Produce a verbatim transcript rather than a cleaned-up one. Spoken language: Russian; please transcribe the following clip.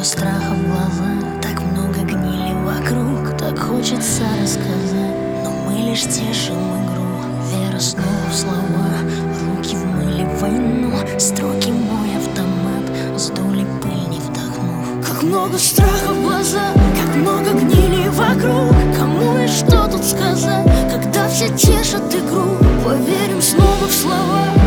много страха в глазах, так много гнили вокруг, так хочется рассказать, но мы лишь тешим игру. Вера снова в слова, руки в мыле войну, строки мой автомат, сдули пыль, не вдохнув. Как много страха в глазах, как много гнили вокруг, кому и что тут сказать, когда все тешат игру. Поверим снова в слова.